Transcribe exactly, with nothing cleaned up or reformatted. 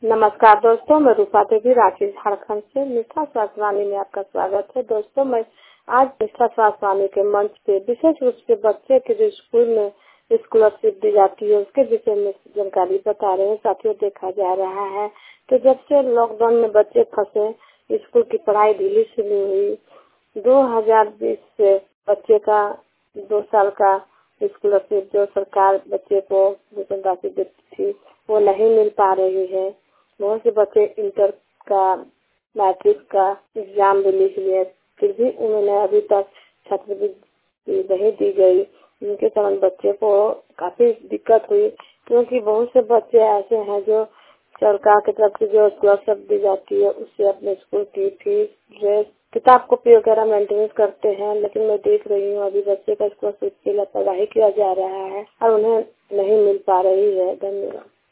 नमस्कार दोस्तों, मैं रूपा देवी रांची झारखंड से निष्ठा स्वास्थ्य वाणी में आपका स्वागत है। दोस्तों, मैं आज निष्ठा स्वास्थ्य वाणी के मंच पे विशेष रूप से बच्चे के जो स्कूल में स्कॉलरशिप दी जाती है उसके विषय में जानकारी बता रहे हैं। साथियों, देखा जा रहा है तो जब से लॉकडाउन में बच्चे फंसे, स्कूल की पढ़ाई ढीली शुरू हुई। दो हजार बीस से बच्चे का दो साल का स्कॉलरशिप जो सरकार बच्चे को राशि देती थी वो नहीं मिल पा रही है। बहुत से बच्चे इंटर का, मैट्रिक का एग्जाम भी लिख लिए, फिर भी उन्होंने अभी तक छात्रवृत्ति नहीं दी गई। इनके कारण बच्चे को काफी दिक्कत हुई, क्योंकि बहुत से बच्चे ऐसे हैं जो सरकार की तरफ से जो स्कॉलरशिप दी जाती है उससे अपने स्कूल की फीस, ड्रेस, किताब कॉपी वगैरह मेंटेनेंस करते हैं। लेकिन मैं देख रही हूँ अभी बच्चे का स्कॉलरशिप की लापरवाही किया जा रहा है और उन्हें नहीं मिल पा रही है। धन्यवाद।